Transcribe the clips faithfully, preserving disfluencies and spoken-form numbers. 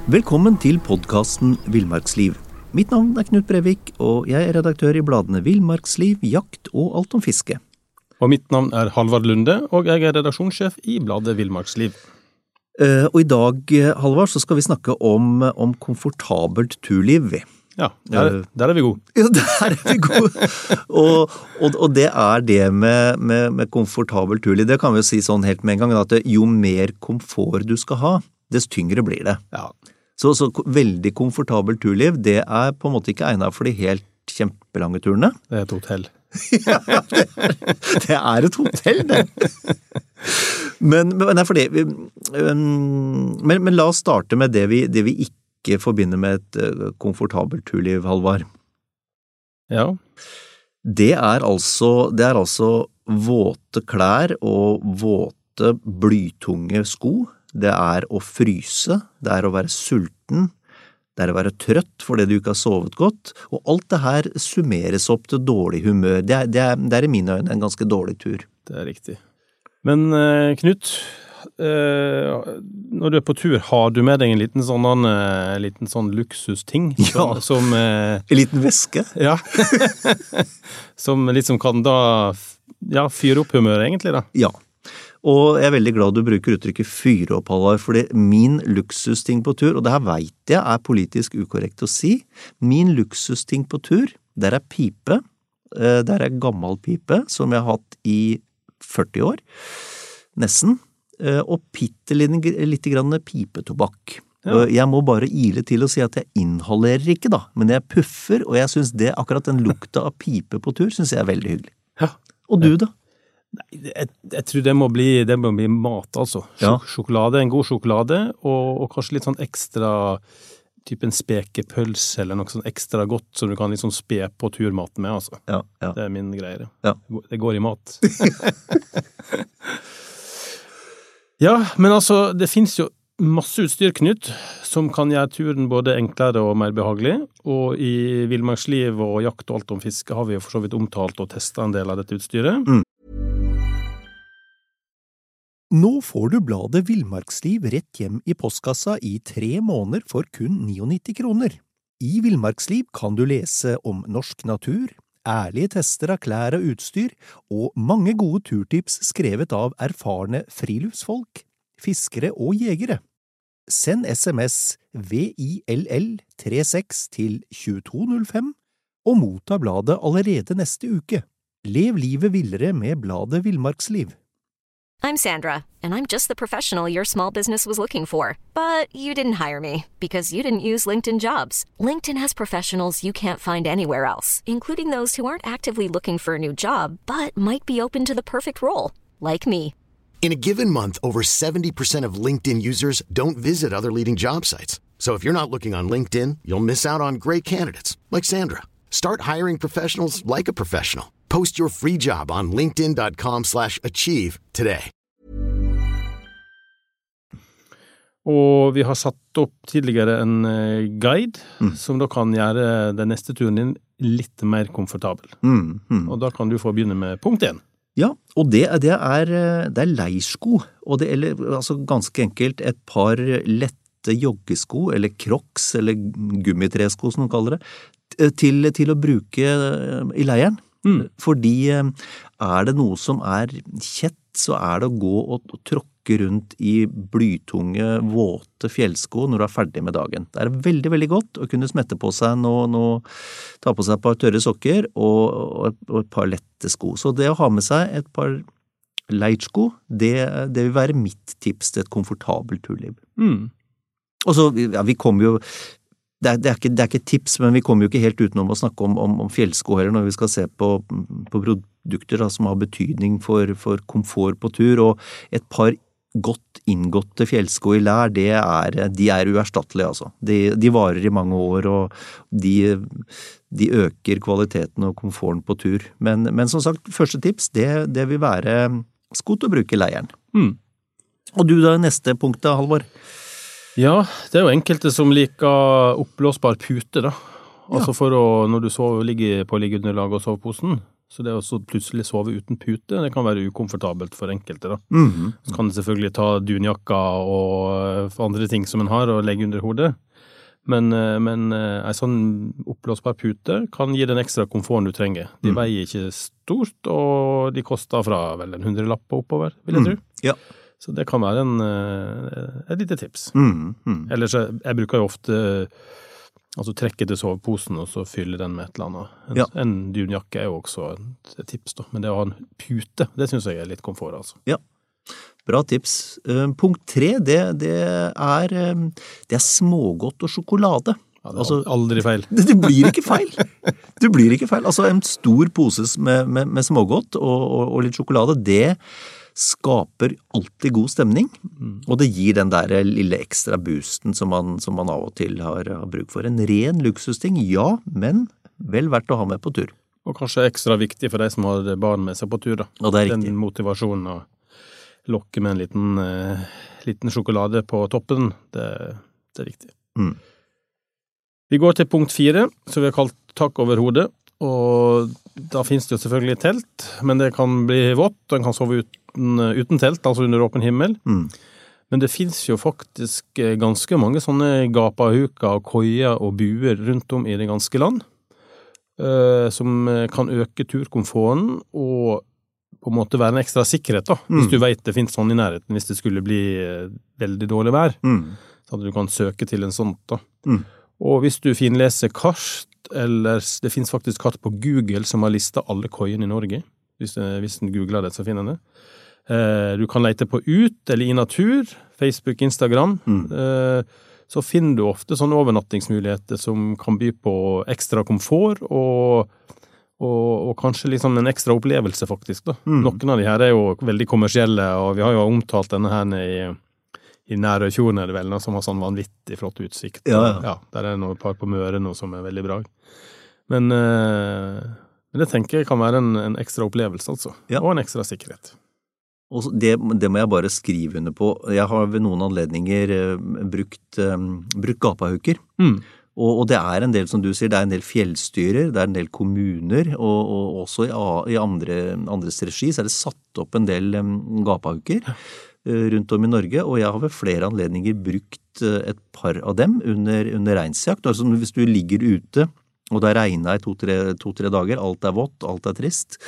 Velkommen til podcasten Villmarksliv. Mitt navn er Knut Brevik, og jeg er redaktør i bladene Villmarksliv, Jakt og Alt om fiske. Og mitt navn er Halvard Lunde, og jeg er redaksjonssjef i bladet Villmarksliv. Uh, og i dag, Halvard, så skal vi snakke om, om komfortabelt turliv. Ja, der, der er vi gode. Ja, der er vi gode. og, og, og det er det med, med, med komfortabelt turliv. Det kan vi jo si sånn helt med en gang, at jo mer komfort du skal ha, dess tyngre blir det. Ja. Så, så veldig komfortabelt turliv, det er på en måte ikke egnet for de helt kjempelange turene. Det er et hotell. Ja, det er, det er et hotell, det. Men, men, nei, for det, vi, men, men la oss starte med det vi, det vi ikke forbinder med et komfortabelt turliv, Halvard. Ja. Det er altså, det er altså våte klær og våte blytunge sko. Det er å fryse, det er å være sulten, det er å være trøtt fordi du ikke har sovet godt, og alt det her summeres opp til dårlig humør. Det er, det er, det er i mine øyne en ganske dårlig tur. Det er riktig. Men eh, Knut, eh, når du er på tur, har du med deg en liten sånn, en liten sånn luksusting? Ja, som, eh, en liten veske. Ja, som liksom kan da ja, fyre opp humøret egentlig da. Ja. Og jeg er veldig glad du bruker uttrykket fyre opp, Halvard, fordi min luksusting på tur, og det her vet jeg er politisk ukorrekt å si, min luksusting på tur, der er pipe, der er gammel pipe, som jeg har hatt i førti år, nesten, og bitte litt grann pipetobakk. Ja. Jeg må bare ile til å si at jeg inhalerer ikke da, men jeg puffer, og jeg synes det, akkurat den lukta av pipe på tur, synes jeg er veldig hyggelig. Ja. Og du da? Nei, jeg, jeg tror det må bli, det må bli mat, altså. Ja. Sjokolade, en god sjokolade, og, og kanskje litt sånn ekstra, typ en spekepølse, eller noe sånn ekstra godt, som du kan liksom spe på turmaten med, altså. Ja, ja. Det er min greie. Ja. Det går i mat. Ja, men altså, det finnes jo masse utstyr, Knut, som kan gjøre turen både enklere og mer behagelig, og i Villmarksliv og Jakt og Alt om fiske har vi jo for så vidt omtalt og testet en del av dette utstyret. Mm. Nå får du bladet Villmarksliv rett hjem i postkassa i tre måneder for kun nittini kroner. I Villmarksliv kan du lese om norsk natur, ærlige tester av klær og utstyr, og mange gode turtips skrevet av erfarne friluftsfolk, fiskere og jegere. Send sms V I L L trettiseks til tjueto null fem og motta bladet allerede neste uke. Lev livet villere med bladet Villmarksliv. I'm Sandra, and I'm just the professional your small business was looking for. But you didn't hire me, because you didn't use LinkedIn Jobs. LinkedIn has professionals you can't find anywhere else, including those who aren't actively looking for a new job, but might be open to the perfect role, like me. In a given month, over seventy percent of LinkedIn users don't visit other leading job sites. So if you're not looking on LinkedIn, you'll miss out on great candidates, like Sandra. Start hiring professionals like a professional. Post your free job on linkedin.com slash achieve today. Og vi har satt opp tidligere en guide, mm. som da kan gjøre den neste turen din litt mer komfortabel. Mm, mm. Og da kan du få begynne med punkt én. Ja, og det, det, er, det er leirsko, og det er altså ganske enkelt et par lette joggesko, eller crocs, eller gummitresko som de kaller det, til, til å bruke i leiren. Mm. Fordi er det noe som er kjett, så er det å gå og, og tråkke rundt i blytunge, våte fjellsko når du er ferdig med dagen. Det er veldig, veldig godt å kunne smette på seg noe, noe ta på seg et par tørre sokker og, og, og et par lette sko. Så det å ha med seg et par leirsko, det, det vil være mitt tips til et komfortabelt turliv. Mm. Og så, ja, vi kommer jo Det er, det, er ikke, det er ikke tips, men vi kommer jo ikke helt utenom å snakke om, om, om fjellsko heller når vi skal se på, på produkter da, som har betydning for, for komfort på tur, og et par godt inngåtte fjellsko i lær, det er, de er uerstattelige, altså. De, de varer i mange år, og de, de øker kvaliteten og komforten på tur. Men, men som sagt, første tips, det, det vil være sko til å bruke leiren. Mm. Og du da, neste punkt da, Halvor? Ja, det er jo enkelte som liker oppblåsbar pute da. Altså ja. For å, når du sover, ligger på liggeunderlag og soveposen, Så det å så plutselig sove uten pute, det kan være ukomfortabelt for enkelte da. Mhm. Så kan det selvfølgelig ta dunjakka og andre ting som en har og legge under hodet. Men, men en sånn oppblåsbar pute kan gi den ekstra komforten du trenger. De Mm. veier ikke stort, og de koster fra vel en hundrelapp oppover, vil jeg tro. Ja. Så det kan være en, eh, et lite tips. Mhm. Mhm. Ellers, jeg, jeg bruker jo ofte altså trekke til soveposen og så fylle den med et eller annet. En, Ja. en dunjakke er jo også et, et tips da, men det å ha en pute, det synes jeg er litt komfort altså. Ja. Bra tips. Eh, Punkt tre, det, det er, eh, det er smågodt og sjokolade. Ja, det er Altså- aldri feil. Det, det blir ikke feil. Det blir ikke feil. Altså en stor pose med, med, med smågodt og, og, og litt sjokolade, det skaper alltid god stemning, og det gir den der lille ekstra boosten som man, som man av og til har, har bruk for. En ren luksusting, ja, men vel verdt å ha med på tur. Og kanskje ekstra viktig for de som har barn med seg på tur da. Og det er riktig. Den motivasjonen å lokke med en liten, eh, liten sjokolade på toppen, det, det er viktig. Mm. Vi går til punkt fire, så vi har kalt tak over hodet, og da finnes det jo selvfølgelig telt, men det kan bli vått, og en kan sove uten, uten telt, altså under åpen himmel. Mm. Men det finnes jo faktisk ganske mange sånne gapahuker, koier og buer rundt om i det ganske land, eh, som kan øke turkomforten og på en måte være en ekstra sikkerhet da, hvis Mm. du vet det finnes sånn i nærheten, hvis det skulle bli eh, veldig dårlig vær, Mm. så at du kan søke til en sånt da. Mm. Og hvis du finleser kart, eller det finnes faktisk kart på Google som har listet alle koiene i Norge, hvis, hvis du googler det, så finner du det. Eh, du kan lete på ut eller i natur, Facebook, Instagram, Mm. eh, så finner du ofte sånne overnattingsmuligheter som kan by på ekstra komfort og, og, og kanskje liksom en ekstra opplevelse faktisk da. Mm. Noen av de her er jo veldig kommersielle, og vi har jo omtalt denne her i, i Nærøyfjorden er det vel, som har sånn vanvittig flott utsikt. Ja, ja. Ja, der er noe par på Møre nå som er veldig bra. Men, eh, men det tenker jeg kan være en, en ekstra opplevelse altså, Ja. og en ekstra sikkerhet. Og så det, det må jeg bare skrive under på. Jeg har ved noen anledninger eh, brukt, eh, brukt gapahuker. Mm. Og, og det er en del, som du sier, det er en del fjellstyrer, det er en del kommuner, og, og også i, a- i andre, andres regi så er det satt opp en del um, gapahuker eh, rundt om i Norge, og jeg har ved flere anledninger brukt eh, et par av dem under, under reinsjakt. Altså hvis du ligger ute, og det har regnet i to-tre to, tre dager, alt er vått, alt er trist.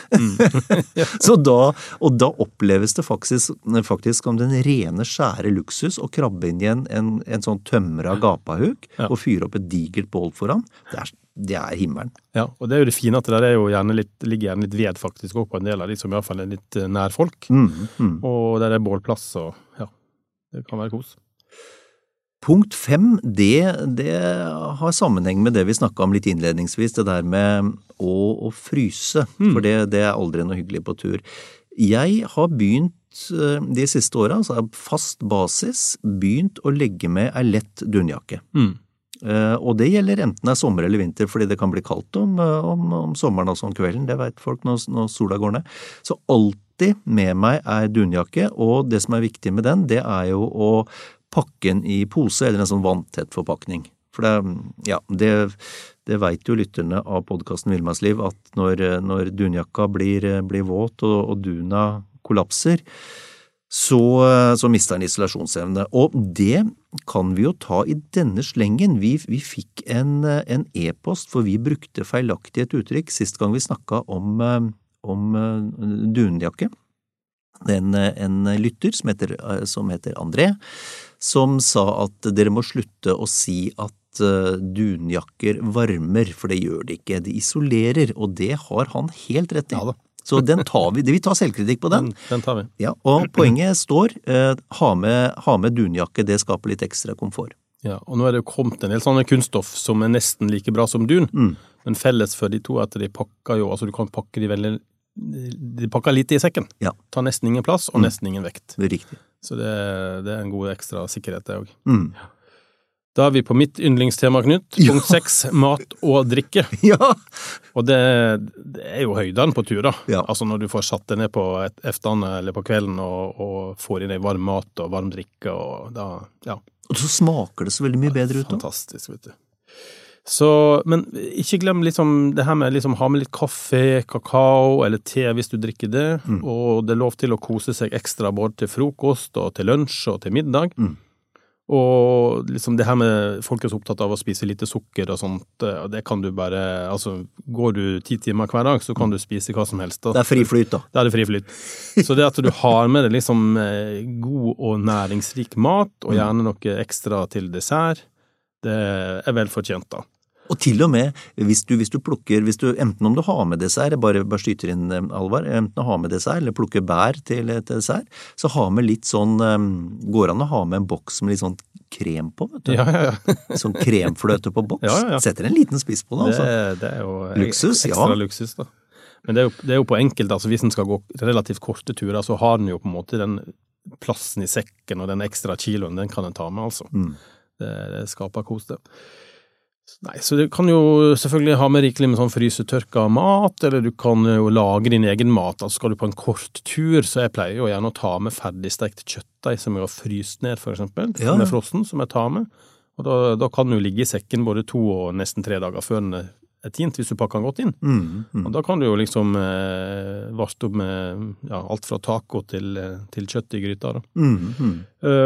Så da, og da oppleves det faktisk, faktisk som den rene skjære luksus å krabbe inn i en, en, en sånn tømra gapahuk Ja. og fyre opp et digert bål foran. Det er, det er himmelen. Ja, og det er jo det fine at det der er jo gjerne litt, ligger gjerne litt ved faktisk også på en del av de som i hvert fall er litt eh, nær folk. Mm, mm. Og der er bålplass, og ja, det kan være kos. Punkt fem, det, det har sammenheng med det vi snakket om litt innledningsvis, det der med å, å fryse, for det, det er aldri noe hyggelig på tur. Jeg har begynt eh, de siste årene, altså av fast basis, begynt å legge med ei lett dunjakke. Mm. Eh, og det gjelder enten det er sommer eller vinter, fordi det kan bli kaldt om, eh, om, om sommeren, altså om kvelden, det vet folk når, når sola går ned. Så alltid med meg er dunjakke, og det som er viktig med den, det er jo å pakke den i pose, eller en sånn vanntett forpakning. For det, ja, det, det vet jo lytterne av podcasten Villmarksliv, at når, når dunjakka blir, blir våt og, og duna kollapser, så, så mister den isolasjonsevne. Og det kan vi jo ta i denne slengen. Vi, vi fikk en, en e-post, for vi brukte feilaktig et uttrykk sist gang vi snakket om, om dunjakke. En, en lytter som heter, som heter André, som sa at dere må slutte å si at uh, dunjakker varmer, for det gjør de ikke, de isolerer, og det har han helt rett i. Ja da. Så den tar vi, vi tar selvkritikk på den. Den, den tar vi. Ja, og poenget står, uh, ha, med, ha med dunjakke, det skaper litt ekstra komfort. Ja, og nå er det jo kommet en del sånne kunststoff som er nesten like bra som dun, Mm. men felles for de to er at de pakker jo, altså du kan pakke de veldig, de pakker lite i sekken. Ja. Tar nesten ingen plass, og nesten ingen vekt. Det er riktig. Så det, det er en god ekstra sikkerhet det også. Mm. Da er vi på mitt yndlingstema, Knut. Ja. Punkt seks, mat og drikke. Ja! Og det, det er jo høyden på tur da. Ja. Altså når du får satt deg ned på et efterne eller på kvelden og, og får i deg varm mat og varm drikke, og da, ja. Og så smaker det så veldig mye bedre ut da. Fantastisk, vet du. Så, men ikke glem liksom det her med liksom ha med litt kaffe, kakao eller te hvis du drikker det, mm. og det er lov til å kose seg ekstra både til frokost og til lunsj og til middag. Mm. Og liksom det her med folk er så opptatt av å spise lite sukker og sånt, og det kan du bare, altså går du ti timer hver dag, så kan du spise hva som helst. Da. Det er fri flyt da. Det er det fri flyt. Så det at du har med deg liksom god og næringsrik mat, og gjerne noe ekstra til dessert, det er vel fortjent da. Og til og med, hvis du, hvis du plukker, hvis du, enten om du har med dessert, bare, bare skyter inn Alvar, enten ha med dessert, eller plukker bær til, til dessert, så ha med litt sånn, går an å ha med en boks med litt sånn krem på, vet du? Ja, ja, ja. Sånn kremfløte på boks. Ja, ja, ja. Setter en liten spiss på det, altså. Det, det er jo luksus, ekstra ja. luksus, da. Men det er, jo, det er jo på enkelt, altså hvis en skal gå relativt korte turer, så har den jo på en måte den plassen i sekken, og den ekstra kiloen, den kan en ta med, altså. Mm. Det, det skaper kos det. Nei, så du kan jo selvfølgelig ha med rikelig med sånn frysetørka mat, eller du kan jo lage din egen mat. Altså skal du på en kort tur, så jeg pleier jo gjerne å ta med ferdigstekt kjøttdeig som jeg har fryst ned, for eksempel, ja. Med frossen, som jeg tar med. Og da, da kan den jo ligge i sekken både to og nesten tre dager før den er tint, hvis du pakker den godt inn. Mm, mm. Og da kan du jo liksom eh, vaste opp med ja, alt fra taco til, til kjøtt i gryta. Da. Mm, mm.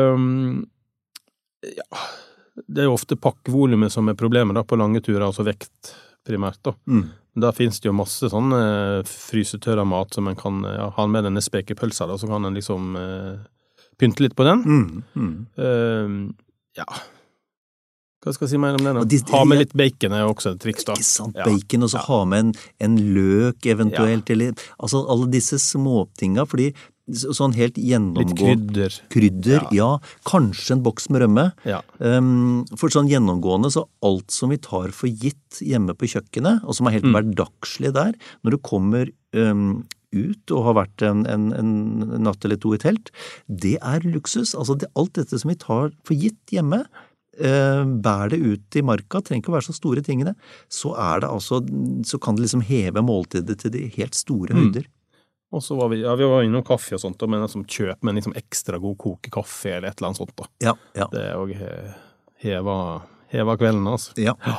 Um, ja... Det er jo ofte pakkevolumet som er problemet da, på lange turer, altså vekt primært. Da, mm. da finnes det jo masse sånn eh, frysetørra mat som man kan ja, ha med denne spekepølsa, da, så kan man liksom eh, pynte litt på den. Mm. Mm. Uh, ja, hva skal jeg si mer om det da? De, ha med litt bacon er også et triks da. Ikke sant, bacon, ja. Og så ja. Ha med en, en løk eventuelt, ja. Eller, altså alle disse småtinga, fordi sånn helt gjennomgå... Litt krydder. Krydder, ja. Ja. Kanskje en boks med rømme. Ja. Um, for sånn gjennomgående, så alt som vi tar for gitt hjemme på kjøkkenet, og som er helt mm. hverdagslig der, når du kommer um, ut og har vært en, en, en natt eller to i telt, det er luksus. Altså det, alt dette som vi tar for gitt hjemme, uh, bær det ut i marka, trenger ikke å være så store tingene, så er det altså, så kan det liksom heve måltidet til de helt store mm. høyder. Og så var vi, ja, vi var innom kaffe og sånt, da, men som kjøp med en liksom ekstra god kokekaffe eller et eller annet sånt. Da. Ja, ja. Det er jo heva, heva kvelden, altså. Ja. Ja.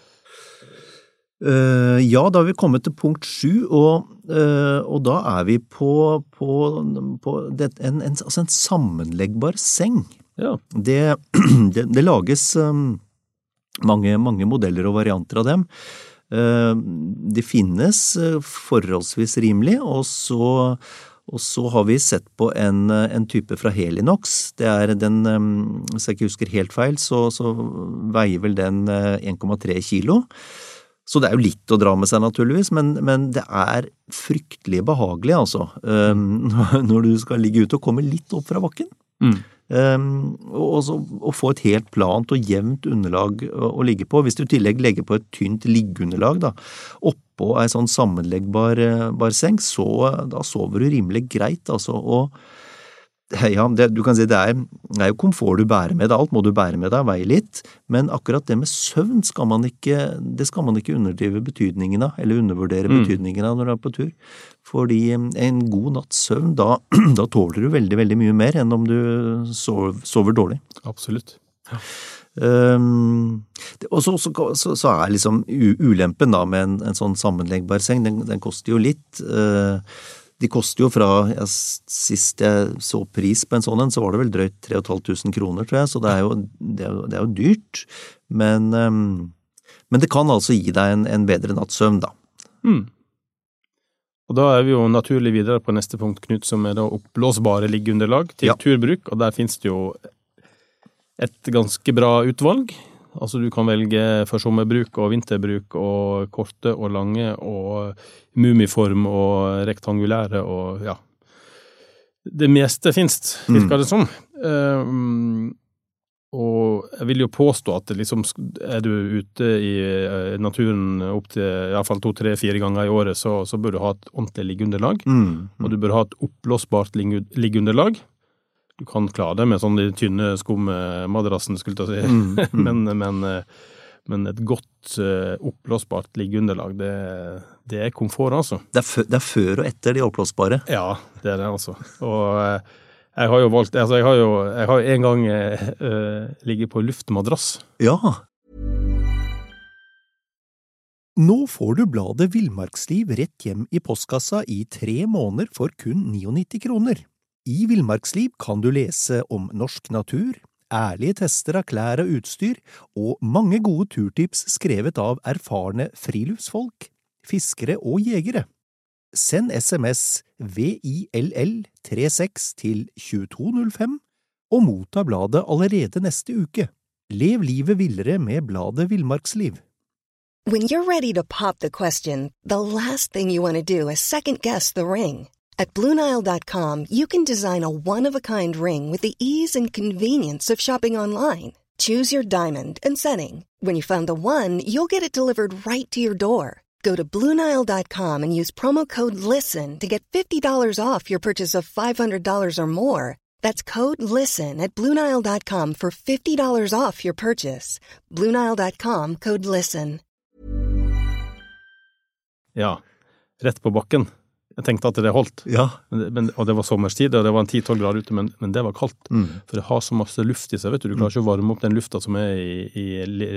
Uh, ja, da har vi kommet til punkt sju, og, uh, og da er vi på, på, på det, en, en, altså en sammenleggbar seng. Ja. Det, det, det lages um, mange, mange modeller og varianter av dem. Det finnes forholdsvis rimelig, og så, og så har vi sett på en, en type fra Helinox. Det er den, hvis jeg ikke husker helt feil, så, så veier vel den en komma tre kilo. Så det er jo litt å dra med seg naturligvis, men, men det er fryktelig behagelig, altså, når du skal ligge ute og komme litt opp fra bakken. Mm. Um, og så å få et helt plant og jevnt underlag å, å ligge på. Hvis du i tillegg legger på et tynt liggeunderlag da, oppå en sånn sammenleggbar bar seng, så da sover du rimelig greit, altså, og ja, det, du kan si det er, det er jo komfort du bærer med deg, alt må du bære med deg, veie litt, men akkurat det med søvn skal man ikke, det skal man ikke underdrive betydningen av, eller undervurdere mm. betydningen av når du er på tur, fordi en god natts søvn, da, da tåler du veldig, veldig mye mer enn om du sover, sover dårlig. Absolutt. Ja. Um, og så, så, så, så er liksom ulempen da med en, en sånn sammenleggbar seng, den, den koster jo litt, uh, de koster jo fra, ja, sist jeg så pris på en sånn en, så var det vel drøyt tre og et halvt tusen kroner, tror jeg, så det er jo, det er jo, det er jo dyrt, men, um, men det kan altså gi deg en, en bedre nattsøvn da. Mm. Og da er vi jo naturlig videre på neste punkt, Knut, som er da oppblåsbare liggeunderlag til ja. Turbruk, og der finnes det jo et ganske bra utvalg. Altså du kan velge for sommerbruk og vinterbruk og korte og lange og mumiform og rektangulære og ja. Det meste finnes, virker det som. Um, og jeg vil jo påstå at det liksom, er du ute i naturen opp til i hvert fall to, tre, fire ganger i året, så, så bør du ha et ordentlig liggeunderlag. Mm, mm. Og du bør ha et oppblåsbart liggeunderlag. Du kan klare det med sånn de tynne skummadrassen, skulle jeg si. Mm, mm. men, men, men et godt oppblåsbart liggeunderlag, det, det er komfort, altså. Det er, før, det er før og etter de oppblåsbare? Ja, det er det, altså. Og jeg har jo valgt, altså jeg har jo jeg har en gang uh, ligget på luftmadrass. Ja. Nå får du bladet Villmarksliv rett hjem i postkassa i tre måneder for kun nittionio kroner. I Villmarksliv kan du lese om norsk natur, ærlige tester av klær og utstyr, og mange gode turtips skrevet av erfarne friluftsfolk, fiskere og jegere. Send sms V I L L trettiseks til tjueto null fem og motta bladet allerede neste uke. Lev livet villere med bladet Villmarksliv. When you're ready to pop the question, the last thing you want to do is second-guess the ring. At Blue Nile dot com, you can design a one-of-a-kind ring with the ease and convenience of shopping online. Choose your diamond and setting. When you find the one, you'll get it delivered right to your door. Go to Blue Nile dot com and use promo code LISTEN to get fifty dollars off your purchase of five hundred dollars or more. That's code LISTEN at Blue Nile dot com for fifty dollars off your purchase. Blue Nile dot com, code LISTEN. Ja, rett på bakken. Jeg tenkte at det holdt. Ja. Men, men, og det var sommerstid, og det var en ti tolv grader ute, men, men det var kaldt. Mm. For det har så masse luft i seg, vet du. Du klarer ikke å varme opp den lufta som er i, i,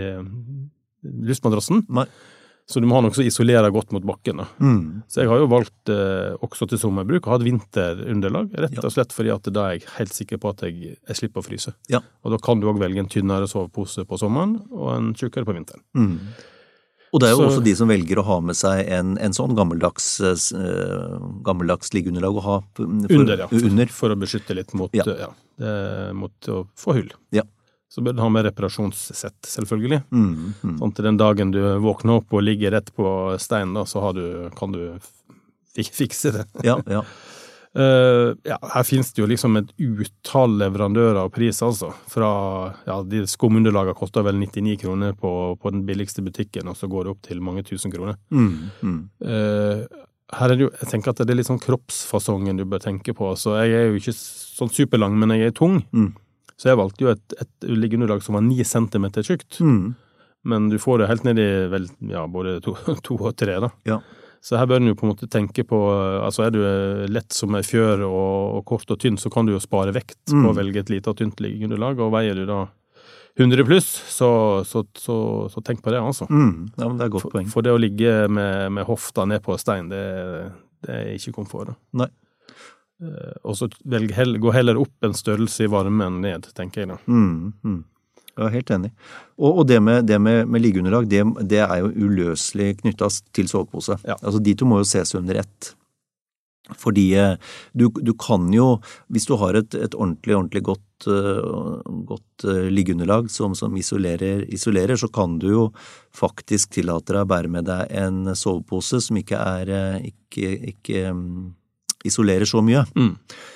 i luftmadrassen. Nei. Så du må ha noe som isolerer godt mot bakken. Da. Mm. Så jeg har jo valgt eh, også til sommerbruk å ha et vinterunderlag, rett og slett fordi at da er jeg helt sikker på at jeg, jeg slipper å fryse. Ja. Og da kan du også velge en tynnere sovepose på sommeren og en tjukkere på vinteren. Mm. Og det er jo Så, også de som velger å ha med seg en, en sånn gammeldags, uh, gammeldags liggeunderlag å ha for, under, ja. For, under. For å beskytte litt mot, Ja. ja, det, mot å få hull. Ja. Så bør du ha med reparasjonssett, selvfølgelig. Mm, mm. Sånn til den dagen du våkner opp og ligger rett på steinen, da, så har du, kan du fik fikse det. Ja, ja. Uh, ja, her finnes det jo liksom et utall leverandører og pris, altså. Fra, ja, de skumunderlagene koster vel nittini kroner på, på den billigste butikken, og så går det opp til mange tusen kroner. Mm, mm. Uh, her er det jo, jeg tenker at det er litt sånn kroppsfasongen du bør tenke på, så jeg er jo ikke sånn superlang, men jeg er tung. Mm. Så jeg valgte jo et, et liggeunderlag som var ni centimeter tjukt. Mm. Men du får det helt ned i vel, ja, både to, to og tre da. Ja. Så her bør du jo på en måte tenke på, altså er du lett som en fjør og, og kort og tynn, så kan du jo spare vekt Mm. på å velge et lite og tynt liggeunderlag, og veier du da hundre pluss, så, så, så, så tenk på det altså. Mm. Ja, men det er et godt For, poeng. for det å ligge med, med hofta ned på stein, det, det er ikke komfort da. Nei. Eh, og så velg hell, gå heller opp en størrelse i varmen ned, tenker jeg da. Mm, mm. Jeg er helt enig. Og, og det med, det med, med liggeunderlag, det, det er jo uløselig knyttet til sovepose. Ja. Altså de to må jo ses under ett. Fordi du, du kan jo, hvis du har et, et ordentlig, ordentlig godt, uh, godt uh, liggeunderlag som, som isolerer, isolerer, så kan du jo faktisk tillate deg å bære med deg en sovepose som ikke er, uh, ikke, ikke um, isolerer så mye. Mm.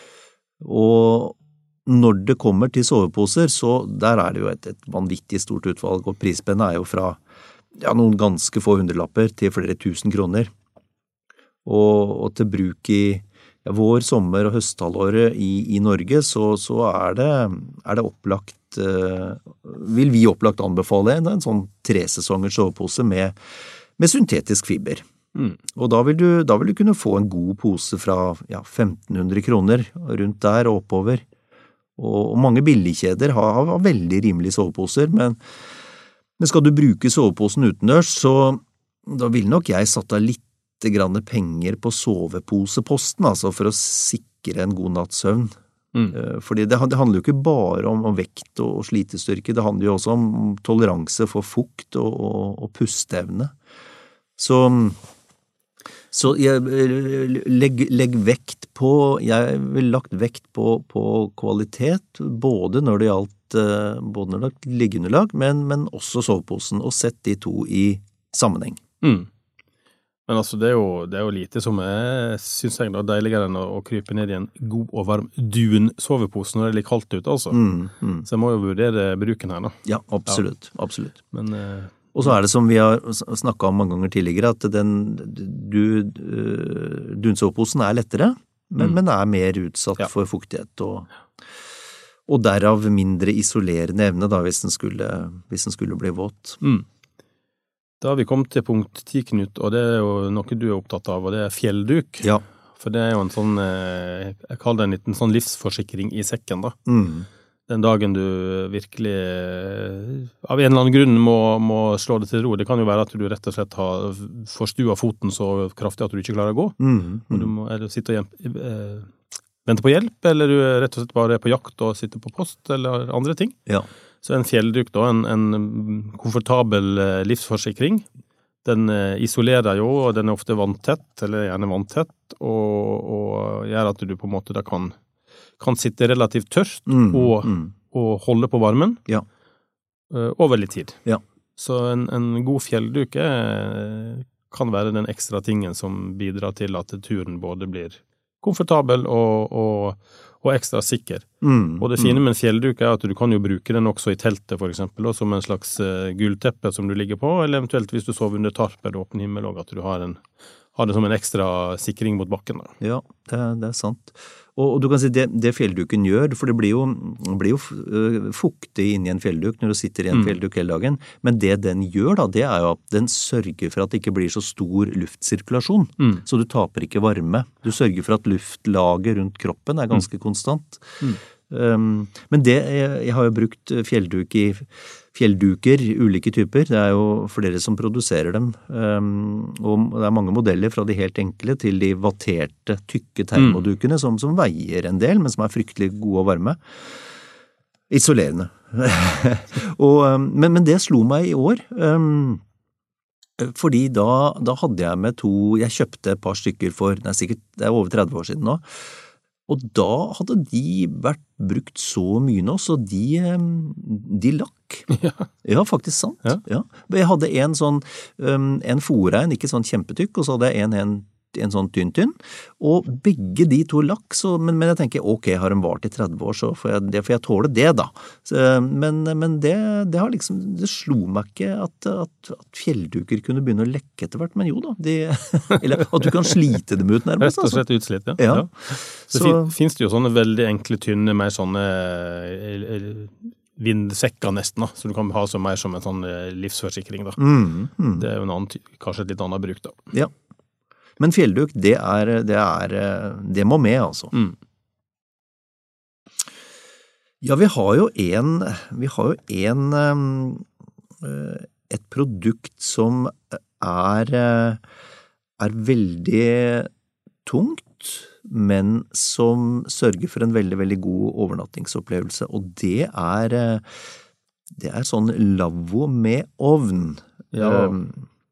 Og når det kommer til soveposer, så der er det jo et, et vanvittig stort utvalg, og prisspennet er jo fra ja, noen ganske få hundrelapper til flere tusen kroner. Og, og til bruk i ja, vår, sommer- og høsthalvåret i, i Norge, så, så er, det, er det opplagt, uh, vil vi opplagt anbefale en, en sånn tresesongers sovepose med, med syntetisk fiber. Mm. Og da vil, du, da vil du kunne få en god pose fra ja, femten hundre kroner rundt der og oppover. Og, og mange billigkjeder har, har veldig rimelige soveposer, men, men skal du bruke soveposen utendørs, så da vil nok jeg satt av litt grann penger på soveposeposten, altså for å sikre en god natts søvn. Mm. Fordi det, det handler jo ikke bare om, om vekt og, og slitestyrke, det handler jo også om toleranse for fukt og, og, og pusteevne. Så, så jeg legg, legg vekt på, jeg vil lagt vekt på, på kvalitet, både når det gjaldt, både når det gjaldt liggeunderlag, men, men også soveposen, og sett de to i sammenheng. Mm. Men altså, det er jo, det er jo lite som er, synes jeg, da, deiligere enn å, å krype ned i en god og varm dun-sovepose når det er litt kaldt ute, altså. Mm, mm. Så jeg må jo vurdere bruken her, da. Ja, absolutt, ja. absolutt. Men, eh, og så er det som vi har snakket om mange ganger tidligere, at den, du, dunsoveposen er lettere, men, mm. men er mer utsatt ja. for fuktighet, og, og derav mindre isolerende evne, da, hvis den skulle, hvis den skulle bli våt. Mm. Da har vi kommet til punkt ti, Knut, og det er jo noe du er opptatt av, og det er fjellduk. Ja. For det er jo en sånn, jeg kaller det en liten sånn livsforsikring i sekken da. Mm. den dagen du virkelig av en eller annen grunn må, må slå det til ro. Det kan jo være at du rett og slett har forstua foten så kraftig at du ikke klarer å gå. Mm, mm. Og du må eller sitte og hjem, eh, vente på hjelp, eller du rett og slett bare er på jakt og sitter på post, eller andre ting. Ja. Så en fjellduk da, en, en komfortabel livsforsikring, den isolerer jo, og den er ofte vanntett, eller gjerne vanntett, og, og gjør at du på en måte da kan kan sitte relativt tørst mm, og, mm. og holde på varmen ja. uh, over litt tid. Ja. Så en, en god fjellduke kan være den ekstra tingen som bidrar til at turen både blir komfortabel og, og, og ekstra sikker. Mm, og det fine mm. med en fjellduke er at du kan jo bruke den også i teltet for eksempel, og som en slags uh, gullteppe som du ligger på, eller eventuelt hvis du sover under tarp eller åpen himmel, og at du har, en, har det som en ekstra sikring mot bakken. Da. Ja, det er, det er sant. Og, og du kan si det, det fjellduken gjør, for det blir jo, blir jo uh, fuktig inn i en fjellduk når du sitter i en mm. fjellduk hele dagen, men det den gjør da, det er jo at den sørger for at det ikke blir så stor luftsirkulasjon, mm. så du taper ikke varme. Du sørger for at luftlaget rundt kroppen er ganske mm. konstant. Mm. Um, men det, jeg, jeg har jo brukt fjellduk i fjellduker, ulike typer, det er jo flere som produserer dem, um, og det er mange modeller fra de helt enkle til de vatterte, tykke termodukene mm. som, som veier en del, men som er fryktelig gode og varme. Isolerende. og, um, men, men det slo meg i år, um, fordi da, da hadde jeg med to, jeg kjøpte et par stykker for, det er sikkert, det er over tretti år siden nå, og da hadde de vært brukt så mye nå, så de, de lakk. Ja, ja faktisk sant. Ja. Ja. Jeg hadde en sånn, um, en forein, ikke sånn kjempetykk, og så hadde jeg en, en, en sånn tynn-tynn, og begge de to lakk, så, men, men jeg tenker, ok, har de vart i tretti år, så får jeg, det, får jeg tåle det da. Så, men men det, det har liksom, det slo meg ikke at, at, at fjellduker kunne begynne å lekke etter hvert, men jo da, de, eller at du kan slite dem ut nærmest. Rett og slett utslitt, ja. ja. ja. Så, så finnes det jo sånne veldig enkle, tynne, mer sånne vindsekker nesten, da, så du kan ha så mer som en sånn livsforsikring da. Mm, mm. Det er jo en annen, kanskje et litt annet bruk da. Ja. Men fjellduk, det er, det er, det må med, altså. Mm. Ja, vi har jo en, vi har jo en, et produkt som er, er veldig tungt, men som sørger for en veldig, veldig god overnattingsopplevelse, og det er, det er sånn lavvo med ovn. Ja, um,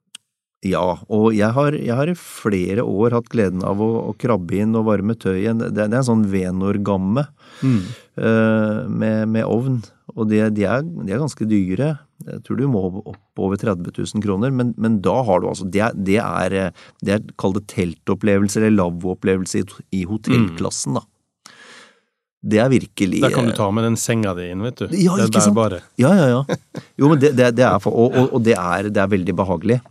Ja, og jeg har, jeg har i flere år hatt gleden av å, å krabbe inn og varme tøy. Det, det er en sånn Venor-gamme mm. uh, med, med ovn, og de, de, er, de er ganske dyre. Jeg tror du må opp over tretti tusen kroner, men, men da har du altså, det er, det er, det er kall det teltopplevelse eller lavvoopplevelse i, i hotellklassen da. Det er virkelig... Der kan du ta med den senga di inn, vet du. Ja, det er ikke sant? Bare. Ja, ja, ja. Jo, men det, det, det er, for, og, og, og det, er, det er veldig behagelig.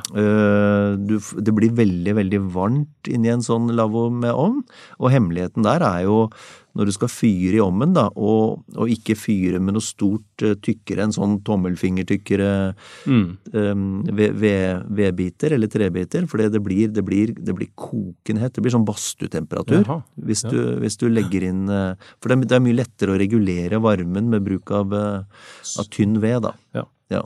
Uh, du, det blir veldig, veldig varmt inni en sånn lavvo med ovn, og hemmeligheten der er jo når du skal fyre i ovnen da, og, og ikke fyre med noe stort uh, tykkere, en sånn tommelfingertykkere mm. um, vedbiter eller trebiter, for det blir, det blir, det blir kokende hett, det blir sånn badstutemperatur hvis, ja. du, hvis du legger inn, uh, for det, det er mye lettere å regulere varmen med bruk av, uh, av tynn ved da. Ja. Ja.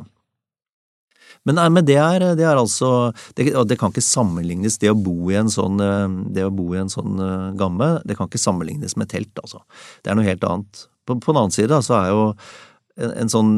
Men, nei, men det, er, det er altså, det, det kan ikke sammenlignes, det å bo i en sånn, det å bo i en sånn gamme, det kan ikke sammenlignes med telt, altså. Det er noe helt annet. På, på den annen side, så er jo en, en sånn,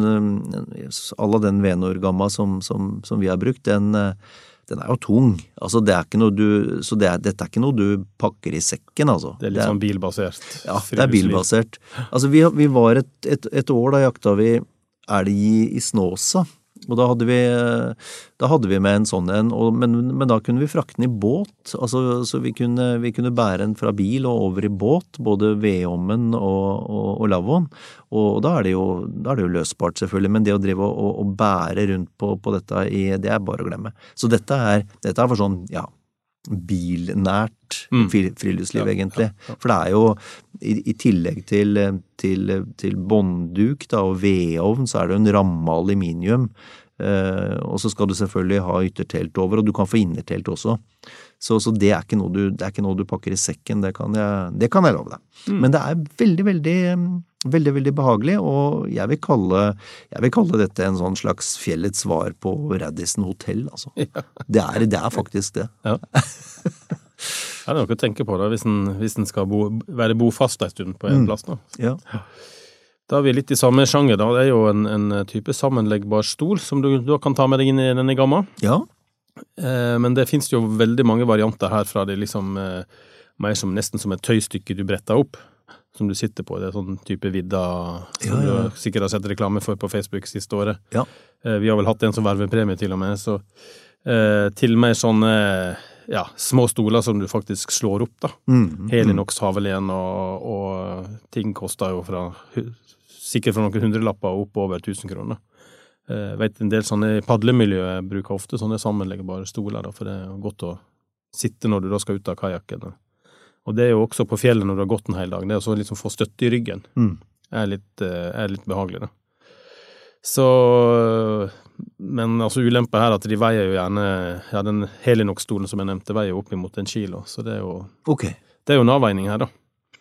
alle den Venor-gamma som, som, som vi har brukt, den, den er jo tung. Altså, det er ikke noe du, så det er, dette er ikke noe du pakker i sekken, altså. Det er litt det er, sånn bilbasert. Ja, det er bilbasert. Altså, vi, vi var et, et, et år da jakta vi elg i, i Snåsa, og da hadde vi, da hadde vi med en sånn en, og, men, men da kunne vi frakte den i båt, altså, så vi kunne, vi kunne bære den fra bil og over i båt, både vedovnen og, og, og lavvoen, og da er, det jo, da er det jo løsbart selvfølgelig, men det å drive og, og, og bære rundt på, på dette, i, det er bare å glemme. Så dette er, dette er for sånn, ja, bilnært mm. friluftsliv ja, egentlig. Ja, ja. For det er jo, i, i tillegg til, til, til båndduk da, og vedovn, så er det jo en ramme aluminium Uh, og så skal du selvfølgelig ha yttertelt over, og du kan få innertelt også. Så, så det, er ikke noe du, det er ikke noe du pakker i sekken, det kan jeg, det kan jeg love deg. Mm. Men det er veldig, veldig, veldig, veldig behagelig, og jeg vil kalle, jeg vil kalle dette en sånn slags fjellets svar på Radisson Hotel, altså. Ja. Det, er, det er faktisk det. Ja. Det er noe å tenke på da, hvis en, hvis en skal bo, være bofast en stund på en mm. plass da. Ja. Da er vi litt i samme sjanger da, det er jo en, en type sammenleggbar stol som du, du kan ta med deg inn i denne gamma. Ja. Eh, men det finnes jo veldig mange varianter her fra det liksom eh, mer som nesten som et tøystykke du bretter opp, som du sitter på, det er sånn type vidda som ja, ja. Du sikkert har sett reklame for på Facebook siste året. Ja. Eh, vi har vel hatt en som vervepremie til og med, så eh, til mer sånne ja, små stoler som du faktisk slår opp da. Mm, mm. Helinox Havelen og, og ting koster jo fra sikkert fra noen hundrelapper og opp over tusen kroner. Jeg vet en del sånne padlemiljøer bruker ofte sånne sammenleggbare stoler, da, for det er godt å sitte når du da skal ut av kajakken. Og det er jo også på fjellet når du har gått en hel dag, det er å liksom få støtte i ryggen. Mm. Er, litt, er litt behagelig da. Så, men altså ulempe her at de veier jo gjerne, ja den Helinox-stolen som jeg nevnte veier opp imot en kilo, så det er jo, okay. Det er jo en avveining her da.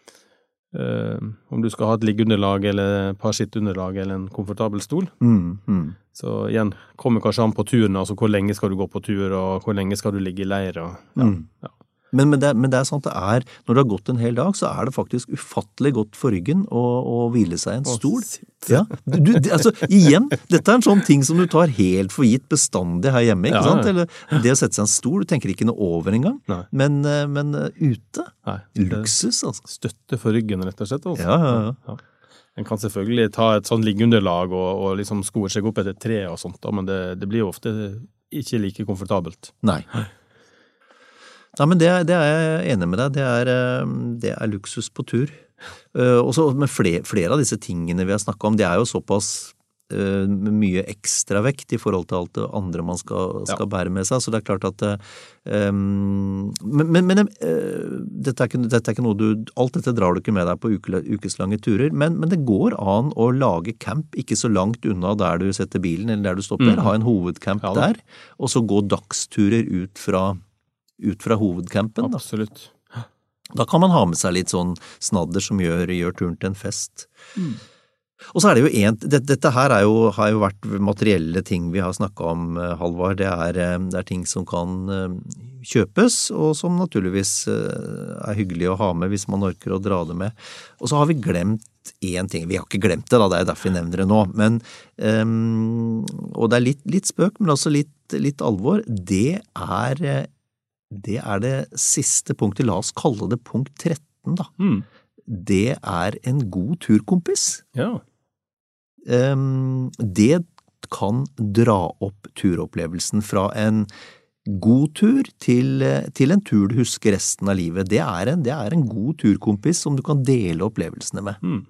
Uh, om du skal ha et liggeunderlag eller et par sittunderlag eller en komfortabel stol. Mm, mm. Så igjen, kommer kanskje an på turen, altså hvor lenge skal du gå på tur, og hvor lenge skal du ligge i leir. Og, ja, mm. ja. Men, men, det, men det er sant det er, når du har gått en hel dag, så er det faktisk ufattelig godt for ryggen å, å hvile seg i en stol. Ja, du, du, altså, igjen, dette er en sånn ting som du tar helt for gitt bestandig her hjemme, ikke ja, sant? Eller det å sette seg en stol, du tenker ikke noe over en gang, men, men ute, Nei, luksus altså. Støtte for ryggen rett og slett altså. Ja, ja, ja. ja. En kan selvfølgelig ta et sånn liggeunderlag og, og liksom skoer seg opp etter tre og sånt, da, men det, det blir jo ofte ikke like komfortabelt. Nei. Nei, men det, det er jeg enig med deg. Det er, det er luksus på tur. Uh, også med flere, flere av disse tingene vi har snakket om, det er jo såpass uh, mye ekstra vekt i forhold til alt det andre man skal, skal ja. Bære med seg. Så det er klart at um, men, men, men uh, dette, er ikke, dette er ikke noe du alt dette drar du ikke med deg på uke, ukeslange turer, men, men det går an å lage camp ikke så langt unna der du setter bilen eller der du stopper, mm. ha en hovedcamp ja, der, og så gå dagsturer ut fra ut fra hovedcampen. Absolutt. Da. da kan man ha med seg litt sånn snadder som gjør, gjør turen til en fest. Mm. Og så er det jo en, det, dette her er jo, har jo vært materielle ting vi har snakket om, Halvard. Det er, det er ting som kan kjøpes, og som naturligvis er hyggelig å ha med hvis man orker å dra det med. Og så har vi glemt en ting. Vi har ikke glemt det da, det er derfor vi nevner det nå. Men, um, og det er litt, litt spøk, men også litt, litt alvor. Det er Det er det siste punktet, la oss kalle det punkt tretten da. Mm. Det er en god turkompis. Ja. Um, det kan dra opp turopplevelsen fra en god tur til, til en tur du husker resten av livet. Det er en, det er en god turkompis som du kan dele opplevelsene med. Mm.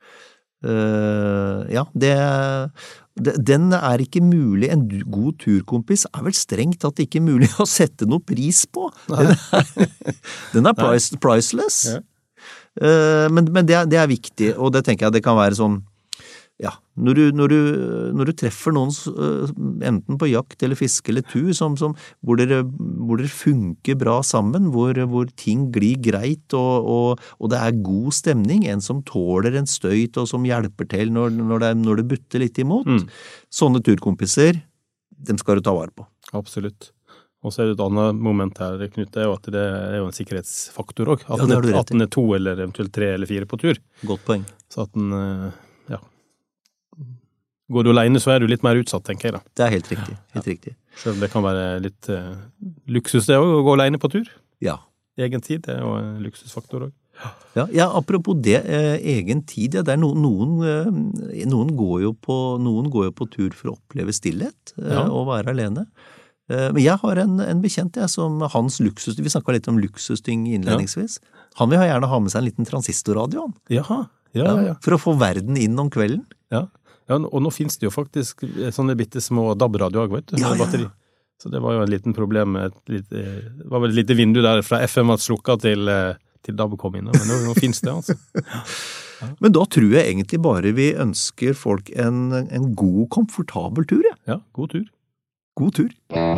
Uh, ja, det, det, den er ikke mulig, en god turkompis er vel strengt tatt ikke mulig å sette noe pris på. Den er, den er price, priceless. Ja. Uh, men men det, er, det er viktig, og det tenker jeg det kan være sånn, ja, når du, når du, når du treffer noen uh, enten på jakt eller fiske eller tur, som, som, hvor, dere, hvor dere funker bra sammen, hvor, hvor ting glir greit, og, og, og det er god stemning, en som tåler en støyt, og som hjelper til når, når, det, når det butter litt imot. Mm. Sånne turkompiser, dem skal du ta vare på. Absolutt. Og så er det et annet moment her, Knut, det er jo at det er jo en sikkerhetsfaktor også. At, ja, den, at den er to eller eventuelt tre eller fire på tur. Godt poeng. Så at den, ja, går du alene så er du litt mer utsatt, tenker jeg da. Det er helt riktig, helt ja. Riktig. Selv om det kan være litt uh, luksus det også, å gå alene på tur. Ja. Egen tid, det er jo en luksusfaktor også. Ja, ja, apropos det, eh, egen tid, ja, det er no, noen, eh, noen, går jo på, noen går jo på tur for å oppleve stillhet eh, ja. Og være alene. Men jeg har en, en bekjent jeg, som hans luksus, vi snakket litt om luksusting innledningsvis. Ja. Han vil ha gjerne ha med seg en liten transistorradio. Jaha, ja, ja, ja. For å få verden inn om kvelden. Ja, ja og nå finnes det jo faktisk sånne bitte små D A B-radio, vet du, ja, med batteri. Ja. Så det var jo en liten problem med et lite, det var vel et lite vindu der fra F M at slukka til, til D A B kom inn, men nå, nå finnes det altså. Men da tror jeg egentlig bare vi ønsker folk en, en god, komfortabel tur, ja. Ja, god tur. God tur.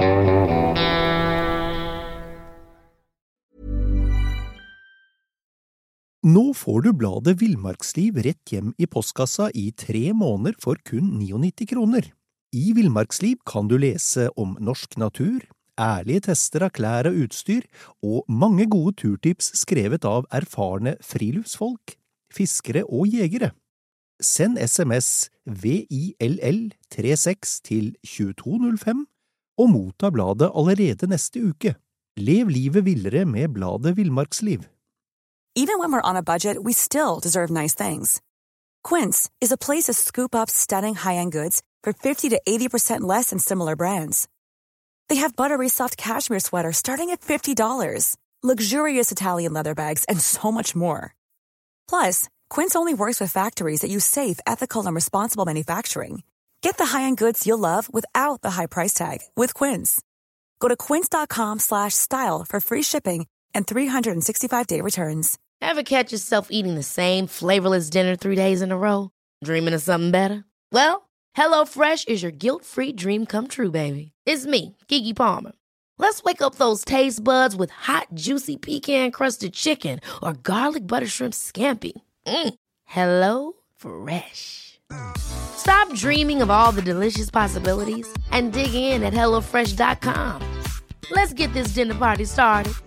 Nå får du bladet Villmarksliv rett hjem i postkassa i tre måneder for kun nittini kroner. I Villmarksliv kan du lese om norsk natur, ærlige tester av klær og utstyr, og mange gode turtips skrevet av erfarne friluftsfolk, fiskere og jegere. Send sms V I L L trettiseks til tjueto null fem og motta bladet allerede neste uke. Lev livet villere med bladet Villmarksliv. Even when we're on a budget, we still deserve nice things. Quince is a place to scoop up stunning high-end goods for fifty to eighty percent less than similar brands. They have buttery soft cashmere sweaters starting at fifty dollars, luxurious Italian leather bags, and so much more. Plus, Quince only works with factories that use safe, ethical, and responsible manufacturing. Get the high-end goods you'll love without the high price tag with Quince. Go to quince.com slash style for free shipping and three sixty-five day returns. Ever catch yourself eating the same flavorless dinner three days in a row? Dreaming of something better? Well, HelloFresh is your guilt-free dream come true, baby. It's me, Keke Palmer. Let's wake up those taste buds with hot, juicy pecan-crusted chicken or garlic butter shrimp scampi. Mm. Hello Fresh. Stop dreaming of all the delicious possibilities and dig in at hello fresh dot com. Let's get this dinner party started.